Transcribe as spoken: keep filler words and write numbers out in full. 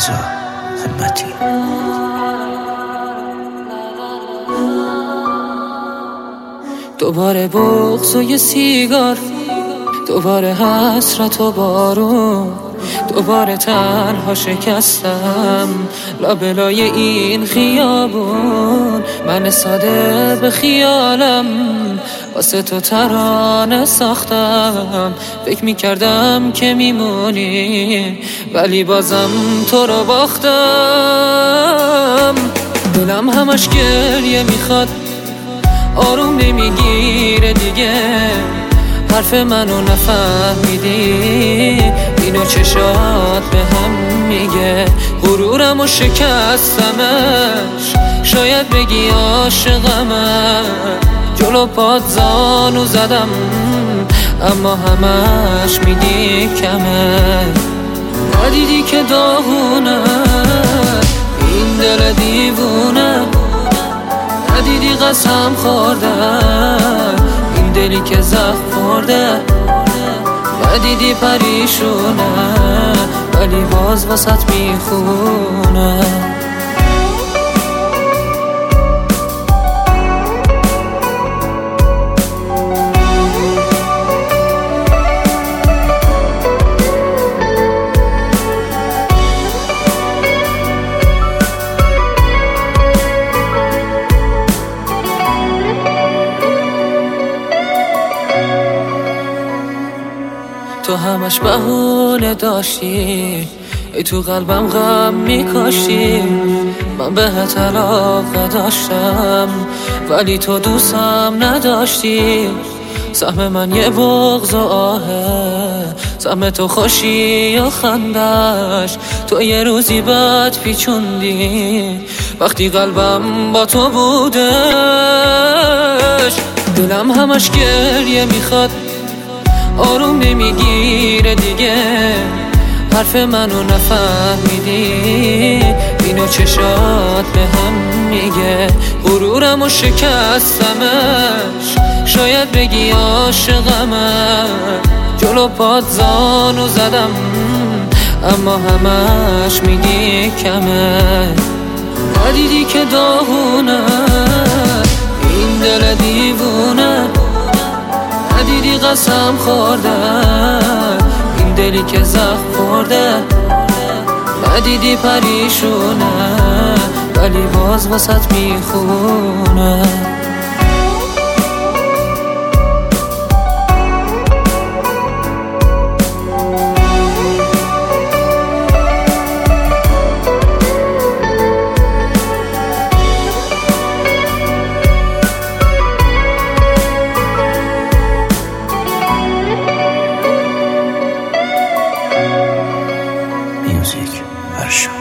رضا همتی. دوباره بغض و یه سیگار، دوباره حسرت و بارون، دوباره تنها شکستم لابلای این خیابون. من ساده به خیالم واسه تو ترانه ساختم، فکر میکردم که میمونی ولی بازم تو رو باختم. دلم همش گریه میخواد، آروم نمیگیره دیگه، حرف منو نفهمیدی، اینو چشات به هم میگه. غرورم و شکستمش، شاید بگی عاشقمم، جلو پات زانو زدم اما همش میگی کمه. ندیدی که داغونه این دل دیوونه، ندیدی قسم خوردم این دلی که زخم خورده، ندیدی پریشونه ولی باز واسط میخونه. تو همش بهونه داشتی، ای تو قلبم غم میکاشتی. من بهت علاقه داشتم ولی تو دوستم نداشتی. سهم من یه بغض و آهه، سهم تو خوشی و خندش. تو یه روزی بعد پیچوندی وقتی قلبم با تو بودش. دلم همش گریه میخواد، آروم نمیگیره دیگه، حرف منو نفهمیدی، اینو چشات به هم میگه. غرورم و شکستمش، شاید بگی عاشقمم، جلو پات زانو زدم اما همش میگی کمه. ندیدی که داغونه این دل دیوونه، ندیدی قسم خوردم این دلی که زخم خورده، ندیدی پریشونه ولی باز واسط میخونه. میوزیک ارشاد.